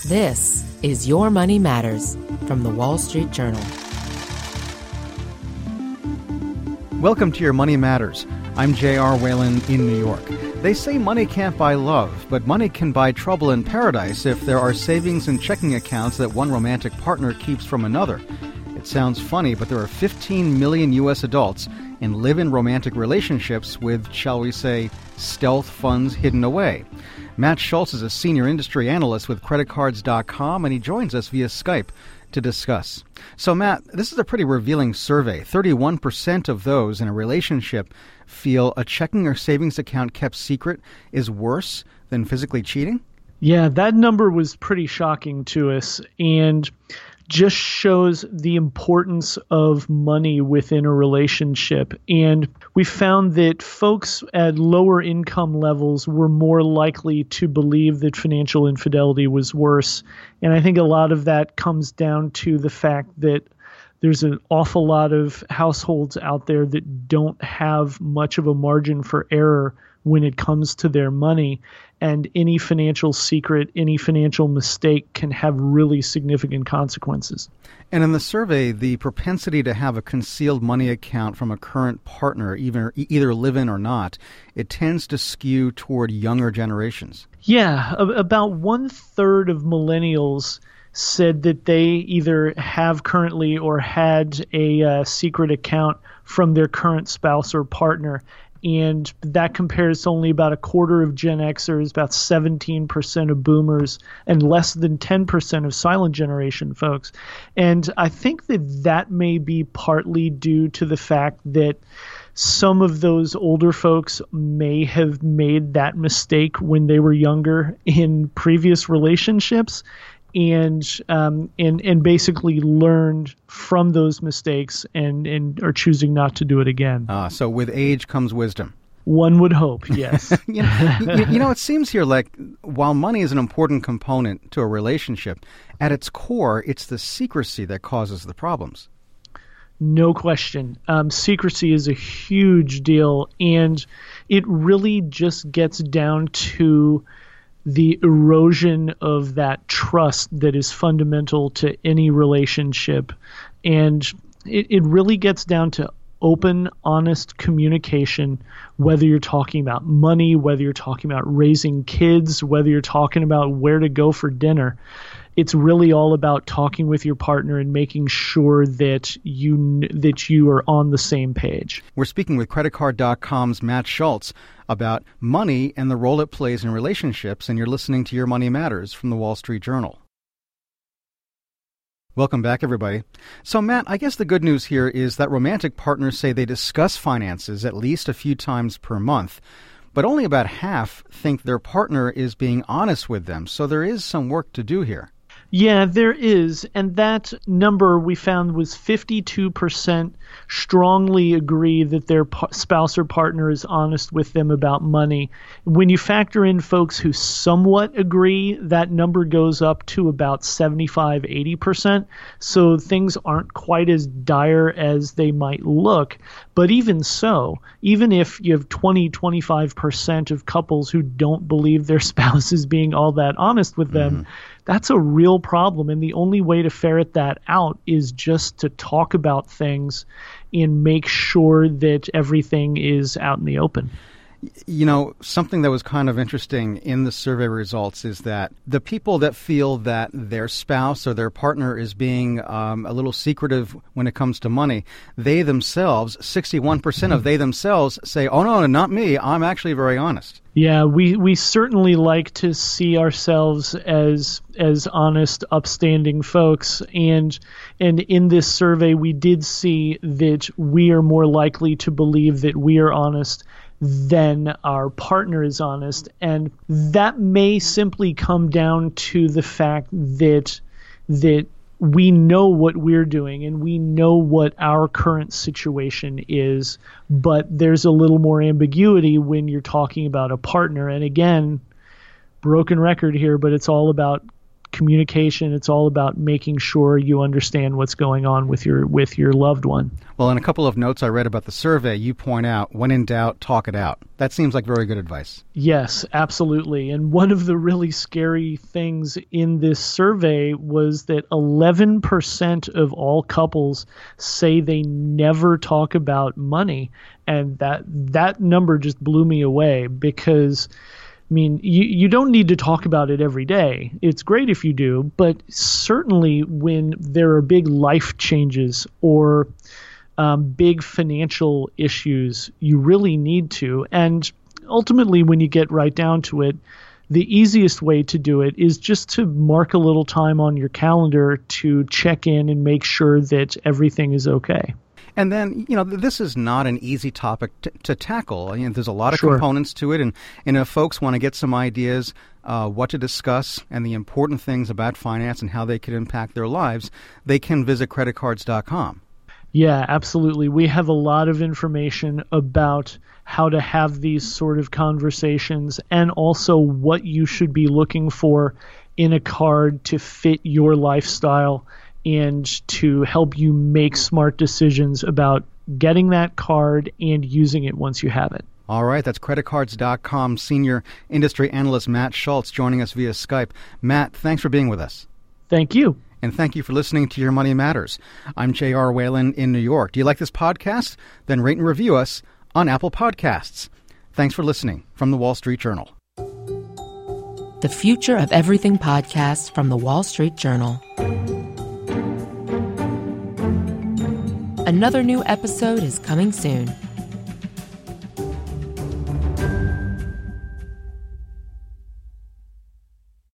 This is Your Money Matters from the Wall Street Journal. Welcome to Your Money Matters. I'm J.R. Whalen in New York. They say money can't buy love, but money can buy trouble in paradise if there are savings and checking accounts that one romantic partner keeps from another. It sounds funny, but there are 15 million U.S. adults and live in romantic relationships with, shall we say, stealth funds hidden away. Matt Schultz is a senior industry analyst with creditcards.com, and he joins us via Skype to discuss. So, Matt, this is a pretty revealing survey. 31% of those in a relationship feel a checking or savings account kept secret is worse than physically cheating? Yeah, that number was pretty shocking to us and just shows the importance of money within a relationship. And we found that folks at lower income levels were more likely to believe that financial infidelity was worse. And I think a lot of that comes down to the fact that there's an awful lot of households out there that don't have much of a margin for error when it comes to their money. And any financial secret, any financial mistake can have really significant consequences. And in the survey, the propensity to have a concealed money account from a current partner, either live-in or not, it tends to skew toward younger generations. Yeah, about 1/3 of millennials said that they either have currently or had a secret account from their current spouse or partner. And that compares to only about 1/4 of Gen Xers, about 17% of boomers, and less than 10% of silent generation folks. And I think that may be partly due to the fact that some of those older folks may have made that mistake when they were younger in previous relationships, and basically learned from those mistakes and are choosing not to do it again. So with age comes wisdom. One would hope, yes. you know, it seems here like while money is an important component to a relationship, at its core, it's the secrecy that causes the problems. No question. Secrecy is a huge deal, and it really just gets down to the erosion of that trust that is fundamental to any relationship. And it really gets down to open, honest communication, whether you're talking about money, whether you're talking about raising kids, whether you're talking about where to go for dinner. It's really all about talking with your partner and making sure that you are on the same page. We're speaking with creditcard.com's Matt Schultz about money and the role it plays in relationships, and you're listening to Your Money Matters from the Wall Street Journal. Welcome back, everybody. So, Matt, I guess the good news here is that romantic partners say they discuss finances at least a few times per month, but only about half think their partner is being honest with them, so there is some work to do here. Yeah, there is. And that number we found was 52% strongly agree that their spouse or partner is honest with them about money. When you factor in folks who somewhat agree, that number goes up to about 75-80%. So things aren't quite as dire as they might look. But even so, even if you have 20-25% of couples who don't believe their spouse is being all that honest with them, that's a real problem. And the only way to ferret that out is just to talk about things and make sure that everything is out in the open. You know, something that was kind of interesting in the survey results is that the people that feel that their spouse or their partner is being a little secretive when it comes to money, they themselves, 61% of they themselves say, oh, no, not me. I'm actually very honest. Yeah, we certainly like to see ourselves as honest, upstanding folks. And in this survey, we did see that we are more likely to believe that we are honest than our partner is honest. And that may simply come down to the fact that we know what we're doing and we know what our current situation is, but there's a little more ambiguity when you're talking about a partner. And again, broken record here, but it's all about communication. It's all about making sure you understand what's going on with your loved one. Well, in a couple of notes I read about the survey, you point out, when in doubt, talk it out. That seems like very good advice. Yes, absolutely. And one of the really scary things in this survey was that 11% of all couples say they never talk about money. And that number just blew me away because, I mean, you don't need to talk about it every day. It's great if you do, but certainly when there are big life changes or big financial issues, you really need to. And ultimately, when you get right down to it, the easiest way to do it is just to mark a little time on your calendar to check in and make sure that everything is okay. And then, this is not an easy topic to tackle. There's a lot of Sure. components to it. And if folks want to get some ideas what to discuss and the important things about finance and how they could impact their lives, they can visit creditcards.com. Yeah, absolutely. We have a lot of information about how to have these sort of conversations and also what you should be looking for in a card to fit your lifestyle and to help you make smart decisions about getting that card and using it once you have it. All right, that's creditcards.com Senior Industry Analyst Matt Schultz joining us via Skype. Matt, thanks for being with us. Thank you. And thank you for listening to Your Money Matters. I'm J.R. Whalen in New York. Do you like this podcast? Then rate and review us on Apple Podcasts. Thanks for listening from the Wall Street Journal. The Future of Everything podcast from the Wall Street Journal. Another new episode is coming soon.